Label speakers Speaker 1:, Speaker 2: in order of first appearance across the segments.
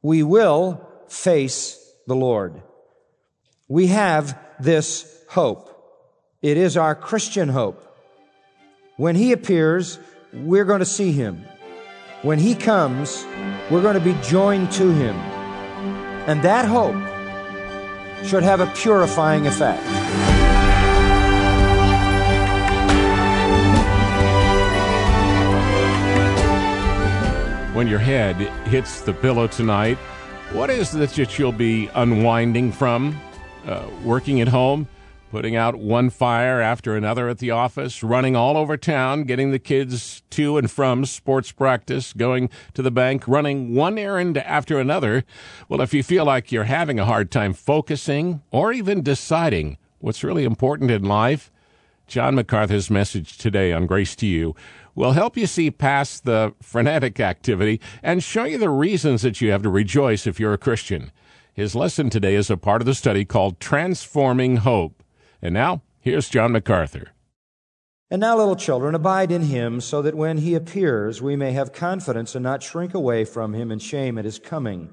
Speaker 1: we will face the Lord. We have this hope. It is our Christian hope. When He appears, we're going to see Him. When He comes, we're going to be joined to Him. And that hope should have a purifying effect.
Speaker 2: When your head hits the pillow tonight, what is it that you'll be unwinding from? Working at home, putting out one fire after another at the office, running all over town, getting the kids to and from sports practice, going to the bank, running one errand after another. Well, if you feel like you're having a hard time focusing or even deciding what's really important in life, John MacArthur's message today on Grace to You will help you see past the frenetic activity and show you the reasons that you have to rejoice if you're a Christian. His lesson today is a part of the study called Transforming Hope. And now, here's John MacArthur.
Speaker 1: And now, little children, abide in Him, so that when He appears, we may have confidence and not shrink away from Him in shame at His coming.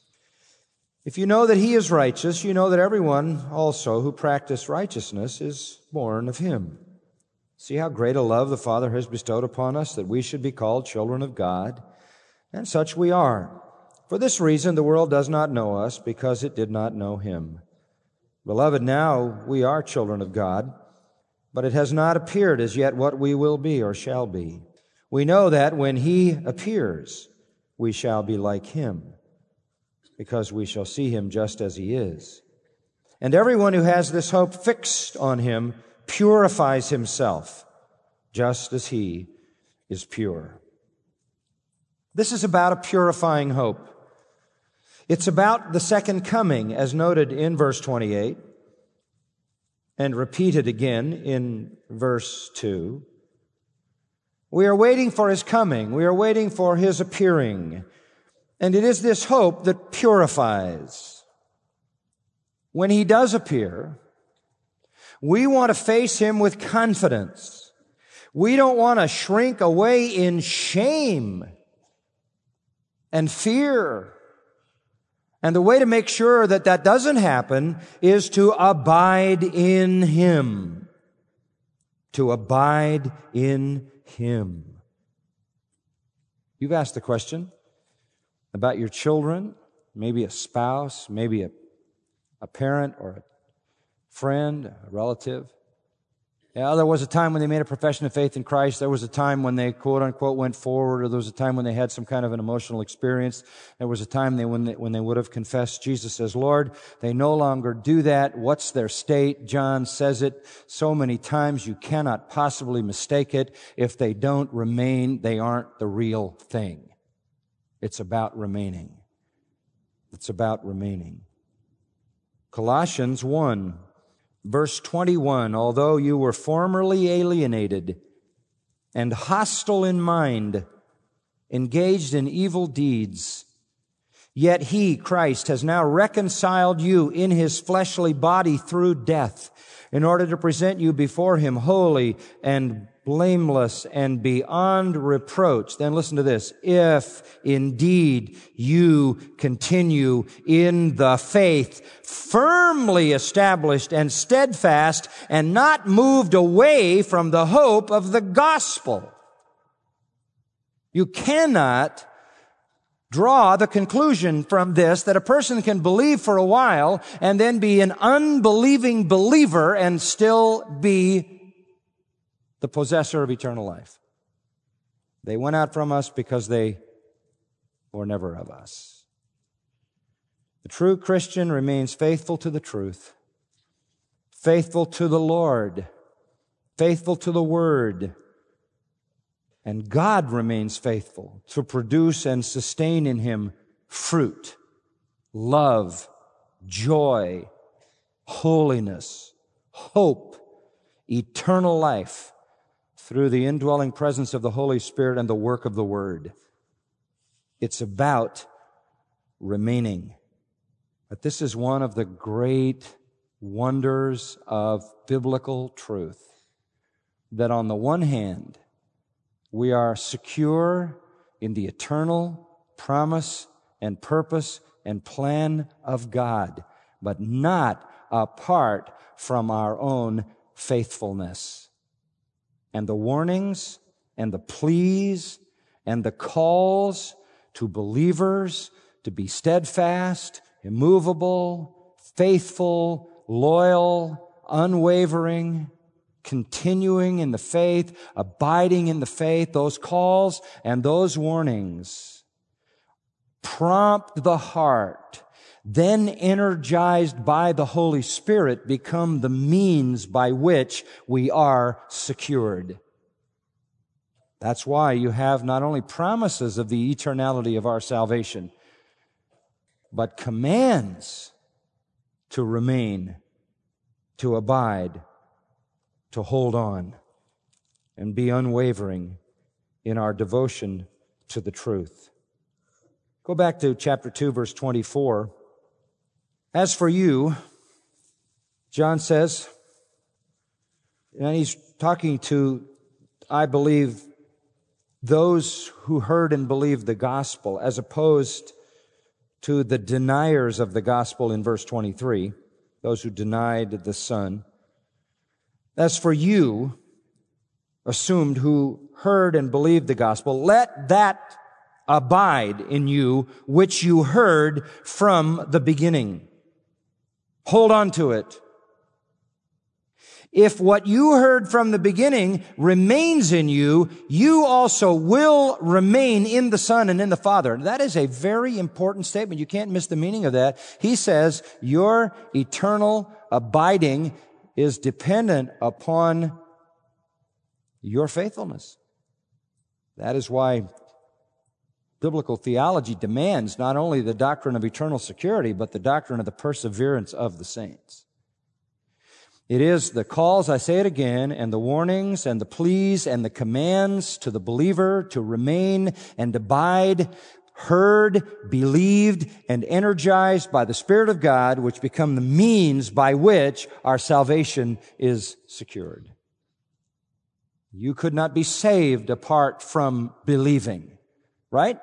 Speaker 1: If you know that He is righteous, you know that everyone also who practices righteousness is born of Him. See how great a love the Father has bestowed upon us, that we should be called children of God, and such we are. For this reason the world does not know us, because it did not know Him. Beloved, now we are children of God, but it has not appeared as yet what we will be or shall be. We know that when He appears, we shall be like Him, because we shall see Him just as He is. And everyone who has this hope fixed on Him purifies himself, just as He is pure. This is about a purifying hope. It's about the second coming, as noted in verse 28, and repeated again in verse 2. We are waiting for His coming. We are waiting for His appearing. And it is this hope that purifies. When He does appear, we want to face Him with confidence. We don't want to shrink away in shame and fear. And the way to make sure that that doesn't happen is to abide in Him. To abide in Him. You've asked the question about your children, maybe a spouse, maybe a parent or a friend, a relative. Yeah, there was a time when they made a profession of faith in Christ. There was a time when they, quote unquote, went forward, or there was a time when they had some kind of an emotional experience. There was a time when they would have confessed Jesus as Lord. They no longer do that. What's their state? John says it so many times you cannot possibly mistake it. If they don't remain, they aren't the real thing. It's about remaining. It's about remaining. Colossians 1. Verse 21, although you were formerly alienated and hostile in mind, engaged in evil deeds, yet He, Christ, has now reconciled you in His fleshly body through death, in order to present you before Him holy and blameless and beyond reproach. Then listen to this. If indeed you continue in the faith, firmly established and steadfast, and not moved away from the hope of the gospel. You cannot draw the conclusion from this that a person can believe for a while and then be an unbelieving believer and still be the possessor of eternal life. They went out from us because they were never of us. The true Christian remains faithful to the truth, faithful to the Lord, faithful to the Word, and God remains faithful to produce and sustain in him fruit, love, joy, holiness, hope, eternal life, through the indwelling presence of the Holy Spirit and the work of the Word. It's about remaining. But this is one of the great wonders of biblical truth, that on the one hand, we are secure in the eternal promise and purpose and plan of God, but not apart from our own faithfulness. And the warnings and the pleas and the calls to believers to be steadfast, immovable, faithful, loyal, unwavering, continuing in the faith, abiding in the faith, those calls and those warnings prompt the heart, then energized by the Holy Spirit, become the means by which we are secured. That's why you have not only promises of the eternality of our salvation, but commands to remain, to abide, to hold on, and be unwavering in our devotion to the truth. Go back to chapter 2, verse 24. As for you, John says, and he's talking to, I believe, those who heard and believed the gospel, as opposed to the deniers of the gospel in verse 23, those who denied the Son. As for you, assumed, who heard and believed the gospel, let that abide in you which you heard from the beginning. Hold on to it. If what you heard from the beginning remains in you, you also will remain in the Son and in the Father. That is a very important statement. You can't miss the meaning of that. He says your eternal abiding is dependent upon your faithfulness. That is why biblical theology demands not only the doctrine of eternal security, but the doctrine of the perseverance of the saints. It is the calls, I say it again, and the warnings and the pleas and the commands to the believer to remain and abide, heard, believed, and energized by the Spirit of God, which become the means by which our salvation is secured. You could not be saved apart from believing, right?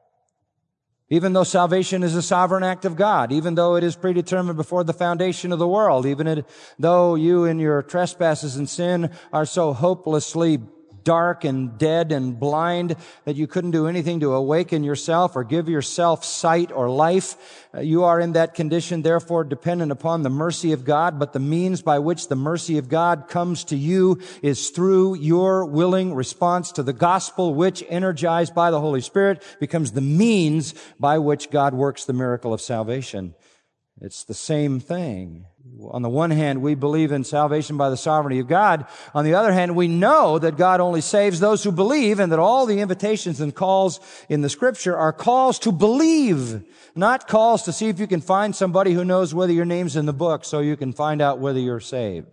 Speaker 1: Even though salvation is a sovereign act of God, even though it is predetermined before the foundation of the world, even though you in your trespasses and sin are so hopelessly dark and dead and blind that you couldn't do anything to awaken yourself or give yourself sight or life. You are in that condition, therefore dependent upon the mercy of God, but the means by which the mercy of God comes to you is through your willing response to the gospel, which, energized by the Holy Spirit, becomes the means by which God works the miracle of salvation. It's the same thing. On the one hand, we believe in salvation by the sovereignty of God. On the other hand, we know that God only saves those who believe, and that all the invitations and calls in the Scripture are calls to believe, not calls to see if you can find somebody who knows whether your name's in the book so you can find out whether you're saved.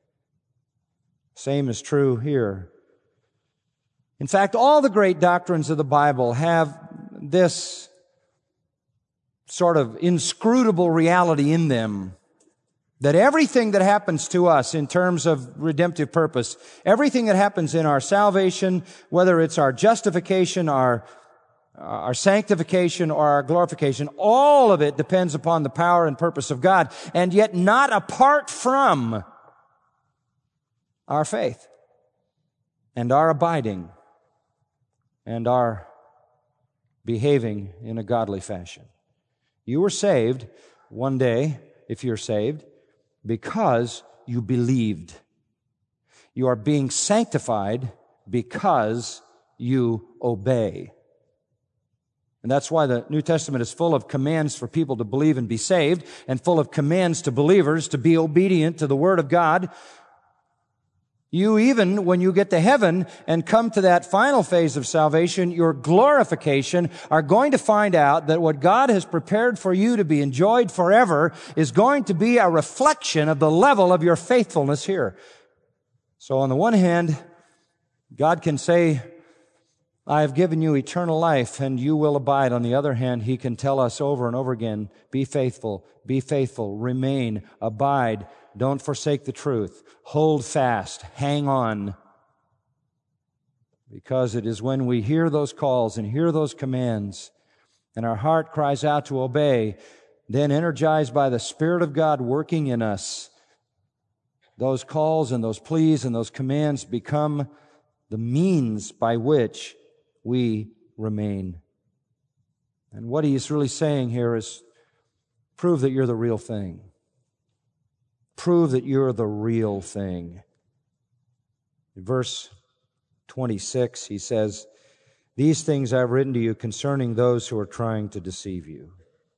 Speaker 1: Same is true here. In fact, all the great doctrines of the Bible have this sort of inscrutable reality in them, that everything that happens to us in terms of redemptive purpose, everything that happens in our salvation, whether it's our justification, our sanctification, or our glorification, all of it depends upon the power and purpose of God, and yet not apart from our faith and our abiding and our behaving in a godly fashion. You were saved one day, if you're saved, because you believed. You are being sanctified because you obey. And that's why the New Testament is full of commands for people to believe and be saved, and full of commands to believers to be obedient to the Word of God. You, even when you get to heaven and come to that final phase of salvation, your glorification, are going to find out that what God has prepared for you to be enjoyed forever is going to be a reflection of the level of your faithfulness here. So on the one hand, God can say, I have given you eternal life and you will abide. On the other hand, He can tell us over and over again, be faithful, remain, abide. Don't forsake the truth. Hold fast. Hang on. Because it is when we hear those calls and hear those commands and our heart cries out to obey, then energized by the Spirit of God working in us, those calls and those pleas and those commands become the means by which we remain. And what he is really saying here is, prove that you're the real thing. Prove that you're the real thing. In verse 26, he says, "These things I've written to you concerning those who are trying to deceive you."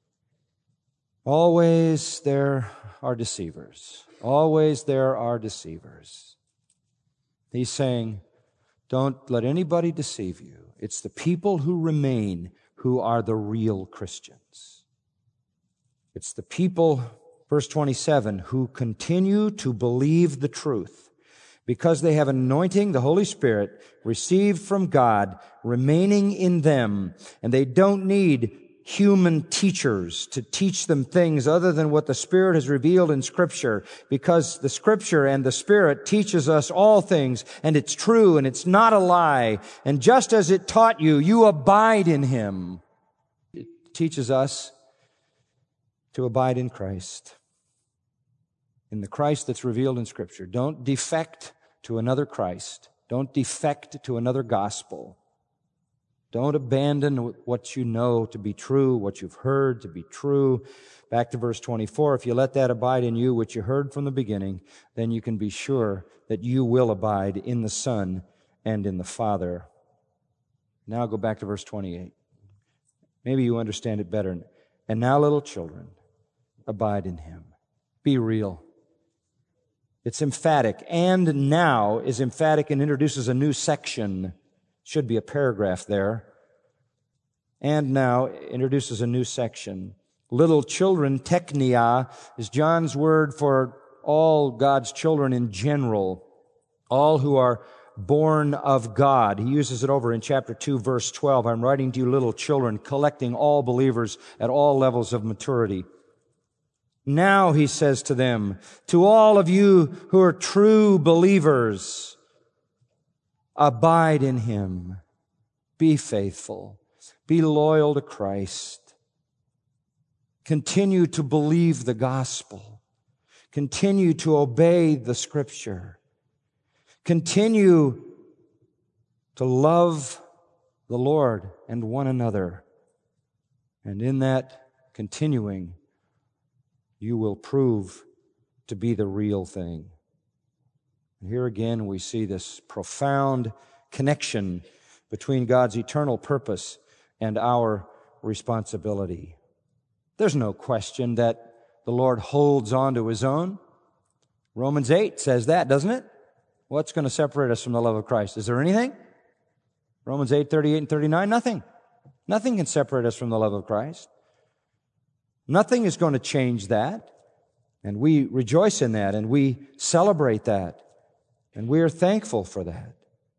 Speaker 1: Always there are deceivers. Always there are deceivers. He's saying, don't let anybody deceive you. It's the people who remain who are the real Christians. It's the people, verse 27, who continue to believe the truth because they have anointing, the Holy Spirit, received from God, remaining in them, and they don't need human teachers to teach them things other than what the Spirit has revealed in Scripture, because the Scripture and the Spirit teaches us all things, and it's true, and it's not a lie. And just as it taught you, you abide in Him. It teaches us to abide in Christ, in the Christ that's revealed in Scripture. Don't defect to another Christ. Don't defect to another gospel. Don't abandon what you know to be true, what you've heard to be true. Back to verse 24, if you let that abide in you, which you heard from the beginning, then you can be sure that you will abide in the Son and in the Father. Now go back to verse 28. Maybe you understand it better. And now, little children, abide in Him. Be real. It's emphatic. And now is emphatic and introduces a new section. Should be a paragraph there. And now introduces a new section. Little children, teknia, is John's word for all God's children in general, all who are born of God. He uses it over in chapter 2, verse 12. I'm writing to you, little children, collecting all believers at all levels of maturity. Now, he says to them, to all of you who are true believers, abide in Him. Be faithful. Be loyal to Christ. Continue to believe the gospel. Continue to obey the Scripture. Continue to love the Lord and one another. And in that continuing, you will prove to be the real thing. Here again we see this profound connection between God's eternal purpose and our responsibility. There's no question that the Lord holds on to His own. Romans 8 says that, doesn't it? What's going to separate us from the love of Christ? Is there anything? Romans 8, 38 and 39, nothing. Nothing can separate us from the love of Christ. Nothing is going to change that. And we rejoice in that, and we celebrate that. And we are thankful for that.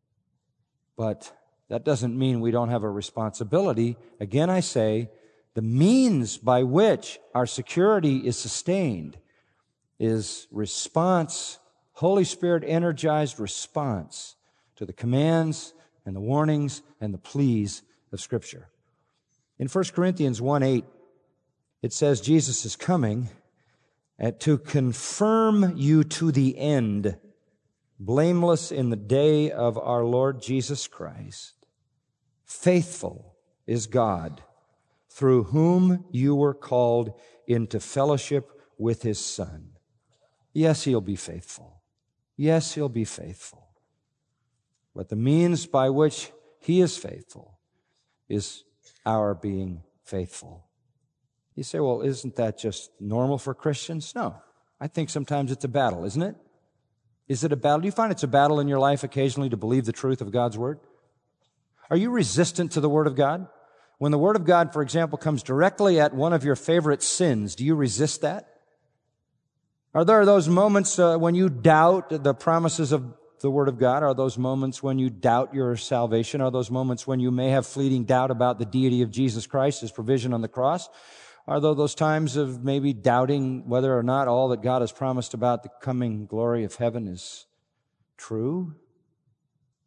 Speaker 1: But that doesn't mean we don't have a responsibility. Again, I say, the means by which our security is sustained is response, Holy Spirit energized response to the commands and the warnings and the pleas of Scripture. In 1 Corinthians 1:8, it says Jesus is coming to confirm you to the end, blameless in the day of our Lord Jesus Christ. Faithful is God, through whom you were called into fellowship with His Son. Yes, He'll be faithful. Yes, He'll be faithful. But the means by which He is faithful is our being faithful. You say, well, isn't that just normal for Christians? No. I think sometimes it's a battle, isn't it? Is it a battle? Do you find it's a battle in your life occasionally to believe the truth of God's Word? Are you resistant to the Word of God? When the Word of God, for example, comes directly at one of your favorite sins, do you resist that? Are there those moments when you doubt the promises of the Word of God? Are those moments when you doubt your salvation? Are those moments when you may have fleeting doubt about the deity of Jesus Christ, His provision on the cross? Are there those times of maybe doubting whether or not all that God has promised about the coming glory of heaven is true?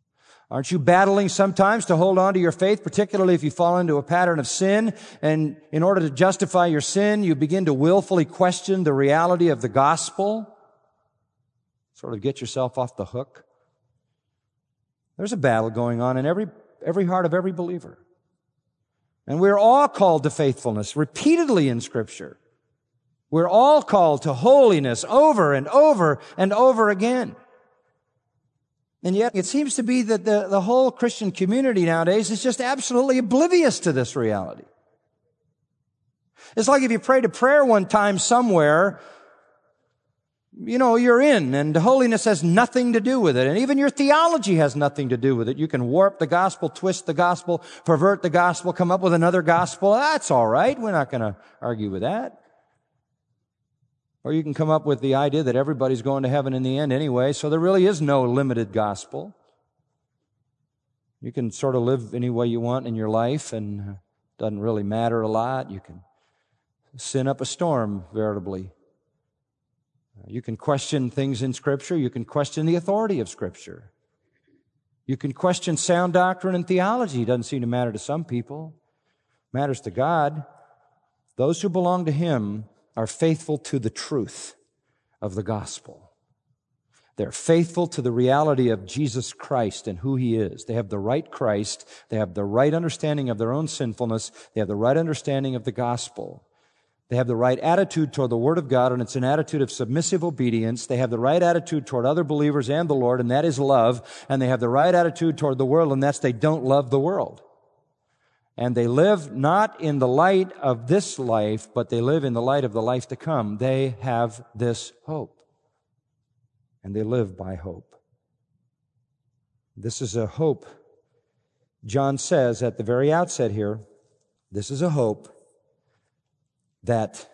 Speaker 1: Aren't you battling sometimes to hold on to your faith, particularly if you fall into a pattern of sin, and in order to justify your sin, you begin to willfully question the reality of the gospel? Sort of get yourself off the hook. There's a battle going on in every heart of every believer. And we're all called to faithfulness repeatedly in Scripture. We're all called to holiness over and over and over again. And yet it seems to be that the whole Christian community nowadays is just absolutely oblivious to this reality. It's like if you prayed a prayer one time somewhere, you're in, and holiness has nothing to do with it. And even your theology has nothing to do with it. You can warp the gospel, twist the gospel, pervert the gospel, come up with another gospel. That's all right. We're not going to argue with that. Or you can come up with the idea that everybody's going to heaven in the end anyway, so there really is no limited gospel. You can sort of live any way you want in your life, and it doesn't really matter a lot. You can sin up a storm, veritably. You can question things in Scripture. You can question the authority of Scripture. You can question sound doctrine and theology. It doesn't seem to matter to some people. It matters to God. Those who belong to Him are faithful to the truth of the gospel. They're faithful to the reality of Jesus Christ and who He is. They have the right Christ. They have the right understanding of their own sinfulness. They have the right understanding of the gospel. They have the right attitude toward the Word of God, and it's an attitude of submissive obedience. They have the right attitude toward other believers and the Lord, and that is love. And they have the right attitude toward the world, and that's they don't love the world. And they live not in the light of this life, but they live in the light of the life to come. They have this hope. And they live by hope. This is a hope. John says at the very outset here, this is a hope that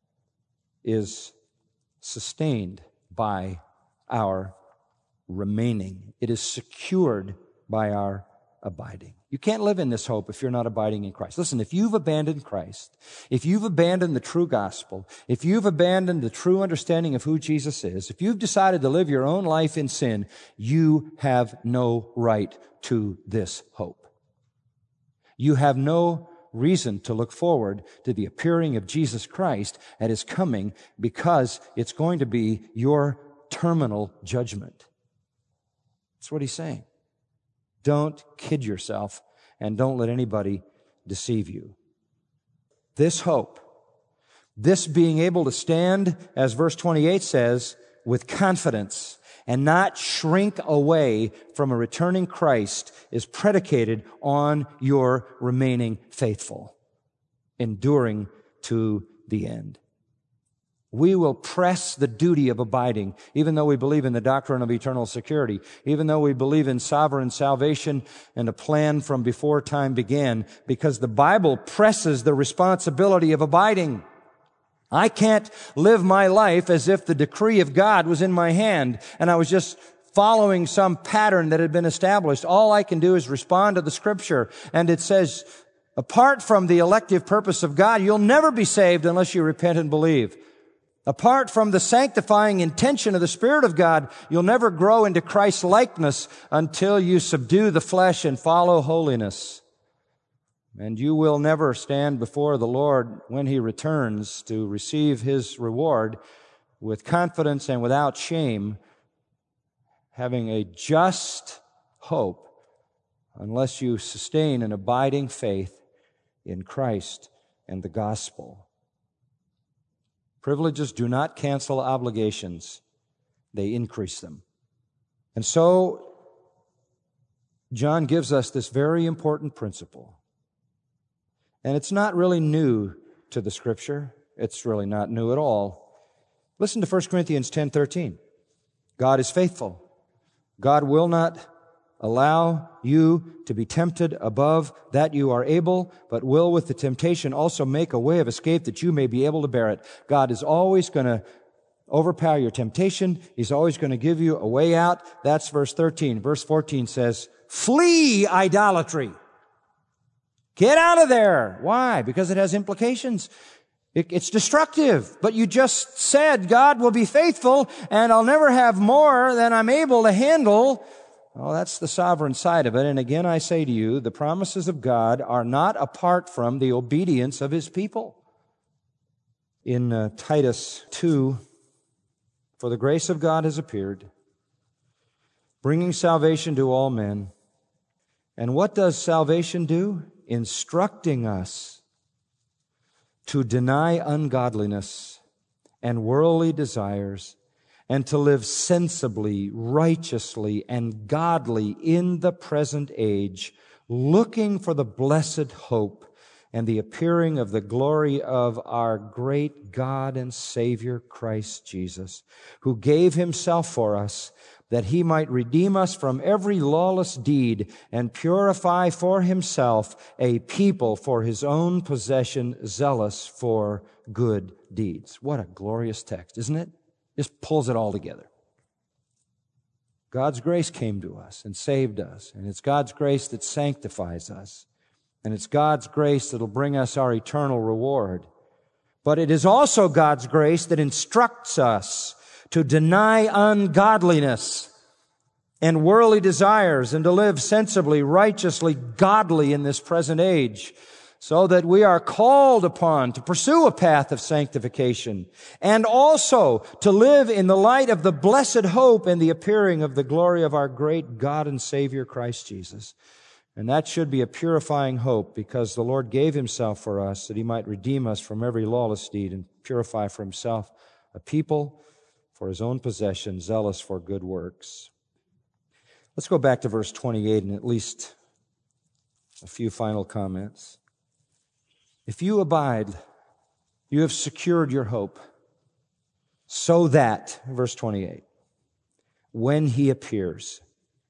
Speaker 1: is sustained by our remaining. It is secured by our abiding. You can't live in this hope if you're not abiding in Christ. Listen, if you've abandoned Christ, if you've abandoned the true gospel, if you've abandoned the true understanding of who Jesus is, if you've decided to live your own life in sin, you have no right to this hope. You have no reason to look forward to the appearing of Jesus Christ at His coming, because it's going to be your terminal judgment. That's what He's saying. Don't kid yourself, and don't let anybody deceive you. This hope, this being able to stand, as verse 28 says, with confidence and not shrink away from a returning Christ, is predicated on your remaining faithful, enduring to the end. We will press the duty of abiding, even though we believe in the doctrine of eternal security, even though we believe in sovereign salvation and a plan from before time began, because the Bible presses the responsibility of abiding. I can't live my life as if the decree of God was in my hand and I was just following some pattern that had been established. All I can do is respond to the Scripture, and it says, apart from the elective purpose of God, you'll never be saved unless you repent and believe. Apart from the sanctifying intention of the Spirit of God, you'll never grow into Christ's likeness until you subdue the flesh and follow holiness. And you will never stand before the Lord when He returns to receive His reward with confidence and without shame, having a just hope, unless you sustain an abiding faith in Christ and the gospel. Privileges do not cancel obligations. They increase them. And so, John gives us this very important principle. And it's not really new to the Scripture. It's really not new at all. Listen to 1 Corinthians 10:13. God is faithful. God will not allow you to be tempted above that you are able, but will with the temptation also make a way of escape that you may be able to bear it. God is always going to overpower your temptation. He's always going to give you a way out. That's verse 13. Verse 14 says, flee idolatry. Get out of there. Why? Because it has implications. It's destructive. But you just said God will be faithful and I'll never have more than I'm able to handle. Oh, that's the sovereign side of it. And again, I say to you, the promises of God are not apart from the obedience of His people. In Titus 2, for the grace of God has appeared, bringing salvation to all men. And what does salvation do? Instructing us to deny ungodliness and worldly desires, and to live sensibly, righteously, and godly in the present age, looking for the blessed hope and the appearing of the glory of our great God and Savior, Christ Jesus, who gave Himself for us, that He might redeem us from every lawless deed and purify for Himself a people for His own possession, zealous for good deeds. What a glorious text, isn't it? Just pulls it all together. God's grace came to us and saved us, and it's God's grace that sanctifies us, and it's God's grace that'll bring us our eternal reward. But it is also God's grace that instructs us to deny ungodliness and worldly desires and to live sensibly, righteously, godly in this present age, so that we are called upon to pursue a path of sanctification and also to live in the light of the blessed hope and the appearing of the glory of our great God and Savior, Christ Jesus. And that should be a purifying hope, because the Lord gave Himself for us that He might redeem us from every lawless deed and purify for Himself a people for His own possession, zealous for good works. Let's go back to verse 28 and at least a few final comments. If you abide, you have secured your hope, so that, verse 28, when He appears,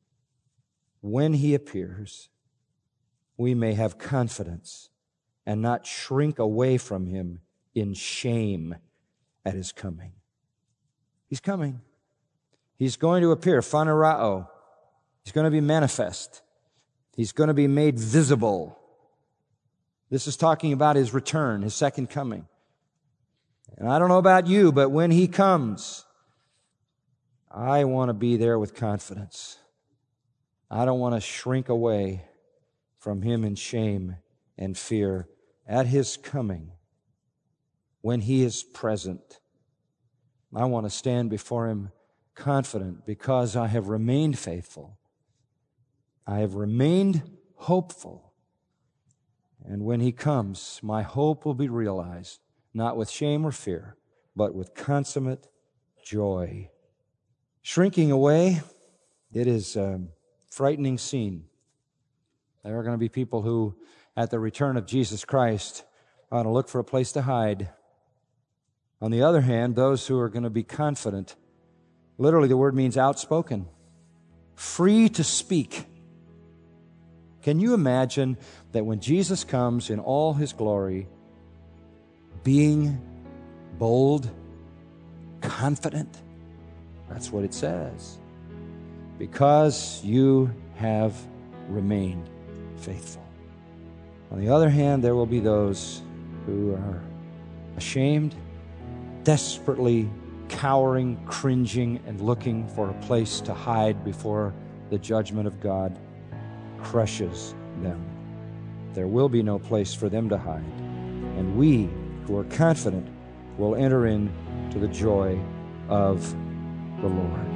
Speaker 1: we may have confidence and not shrink away from Him in shame at His coming. He's coming. He's going to appear, phanerao. He's going to be manifest. He's going to be made visible. This is talking about His return, His second coming. And I don't know about you, but when He comes, I want to be there with confidence. I don't want to shrink away from Him in shame and fear at His coming. When He is present, I want to stand before Him confident, because I have remained faithful. I have remained hopeful. And when He comes, my hope will be realized, not with shame or fear, but with consummate joy. Shrinking away, it is a frightening scene. There are going to be people who, at the return of Jesus Christ, are going to look for a place to hide. On the other hand, those who are going to be confident, literally the word means outspoken, free to speak. Can you imagine that when Jesus comes in all His glory, being bold, confident? That's what it says. Because you have remained faithful. On the other hand, there will be those who are ashamed, desperately cowering, cringing, and looking for a place to hide before the judgment of God crushes them. There will be no place for them to hide. And we who are confident will enter into the joy of the Lord.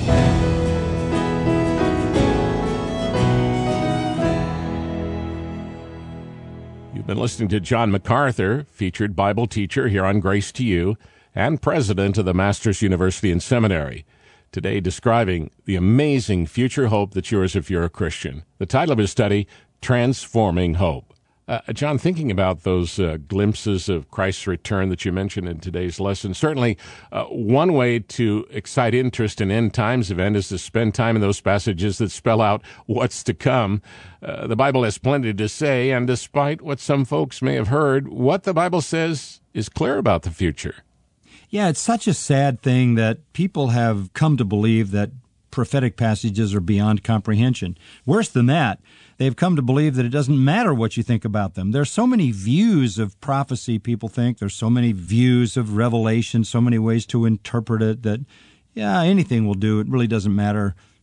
Speaker 2: You've been listening to John MacArthur, featured Bible teacher here on Grace to You and president of the Masters University and Seminary, today describing the amazing future hope that's yours if you're a Christian. The title of his study, Transforming Hope. John, thinking about those glimpses of Christ's return that you mentioned in today's lesson, certainly one way to excite interest in end times event is to spend time in those passages that spell out what's to come. The Bible has plenty to say, and despite what some folks may have heard, what the Bible says is clear about the future.
Speaker 3: Yeah, it's such a sad thing that people have come to believe that prophetic passages are beyond comprehension. Worse than that, they've come to believe that it doesn't matter what you think about them. There's so many views of prophecy, people think. There's so many views of Revelation, so many ways to interpret it that, yeah, anything will do. It really doesn't matter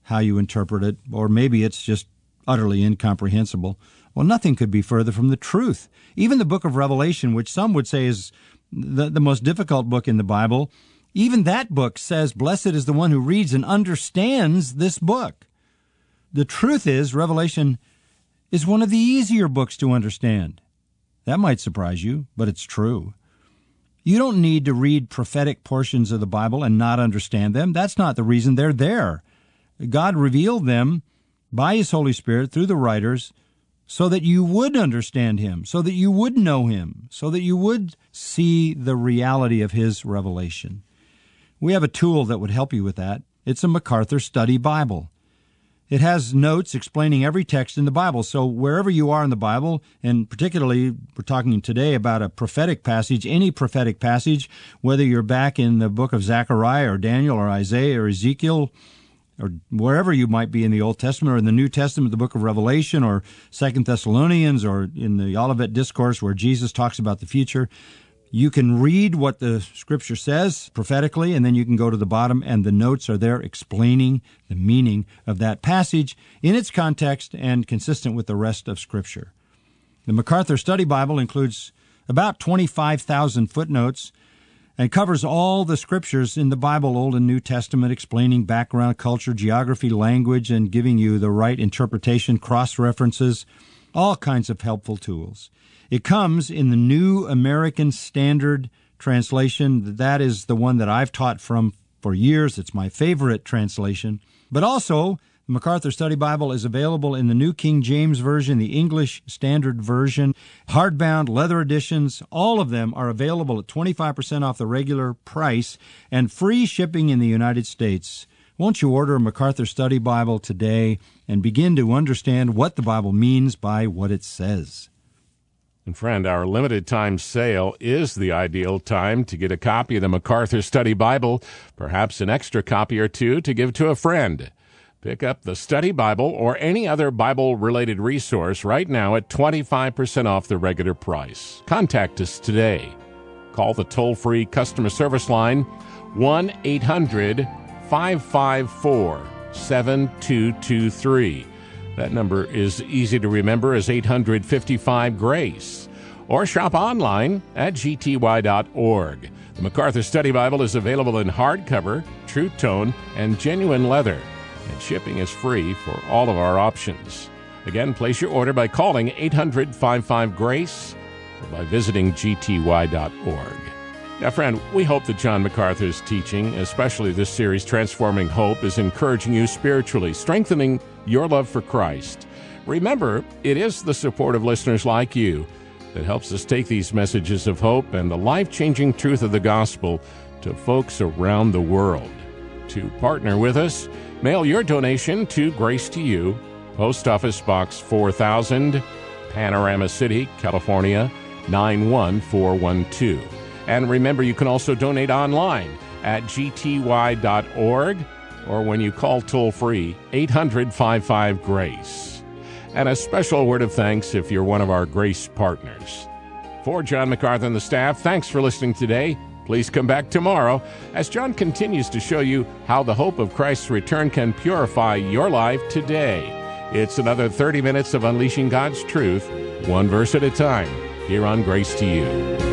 Speaker 3: how you interpret it, or maybe it's just utterly incomprehensible. Well, nothing could be further from the truth. Even the book of Revelation, which some would say is the most difficult book in the Bible, even that book says, "Blessed is the one who reads and understands this book." The truth is, Revelation is one of the easier books to understand. That might surprise you, but it's true. You don't need to read prophetic portions of the Bible and not understand them. That's not the reason they're there. God revealed them by His Holy Spirit through the writers so that you would understand Him, so that you would know Him, so that you would see the reality of His revelation. We have a tool that would help you with that. It's a MacArthur Study Bible. It has notes explaining every text in the Bible. So wherever you are in the Bible, and particularly we're talking today about a prophetic passage, any prophetic passage, whether you're back in the book of Zechariah or Daniel or Isaiah or Ezekiel or wherever you might be in the Old Testament or in the New Testament, the book of Revelation or 2 Thessalonians or in the Olivet Discourse where Jesus talks about the future, you can read what the Scripture says prophetically, and then you can go to the bottom, and the notes are there explaining the meaning of that passage in its context and consistent with the rest of Scripture. The MacArthur Study Bible includes about 25,000 footnotes and covers all the Scriptures in the Bible, Old and New Testament, explaining background, culture, geography, language, and giving you the right interpretation, cross-references, all kinds of helpful tools. It comes in the New American Standard Translation. That is the one that I've taught from for years. It's my favorite translation. But also, the MacArthur Study Bible is available in the New King James Version, the English Standard Version, hardbound, leather editions. All of them are available at 25% off the regular price and free shipping in the United States. Won't you order a MacArthur Study Bible today and begin to understand what the Bible means by what it says?
Speaker 2: And friend, our limited time sale is the ideal time to get a copy of the MacArthur Study Bible, perhaps an extra copy or two to give to a friend. Pick up the Study Bible or any other Bible-related resource right now at 25% off the regular price. Contact us today. Call the toll-free customer service line 1-800-554-7223. That number is easy to remember as 855-GRACE. Or shop online at gty.org. The MacArthur Study Bible is available in hardcover, true tone, and genuine leather. And shipping is free for all of our options. Again, place your order by calling 800-55-GRACE or by visiting gty.org. Now, friend, we hope that John MacArthur's teaching, especially this series, Transforming Hope, is encouraging you spiritually, strengthening your love for Christ. Remember, it is the support of listeners like you that helps us take these messages of hope and the life-changing truth of the gospel to folks around the world. To partner with us, mail your donation to Grace to You, Post Office Box 4000, Panorama City, California, 91412. And remember, you can also donate online at gty.org or when you call toll-free 800-55-GRACE. And a special word of thanks if you're one of our Grace partners. For John MacArthur and the staff, thanks for listening today. Please come back tomorrow as John continues to show you how the hope of Christ's return can purify your life today. It's another 30 minutes of unleashing God's truth, one verse at a time, here on Grace to You.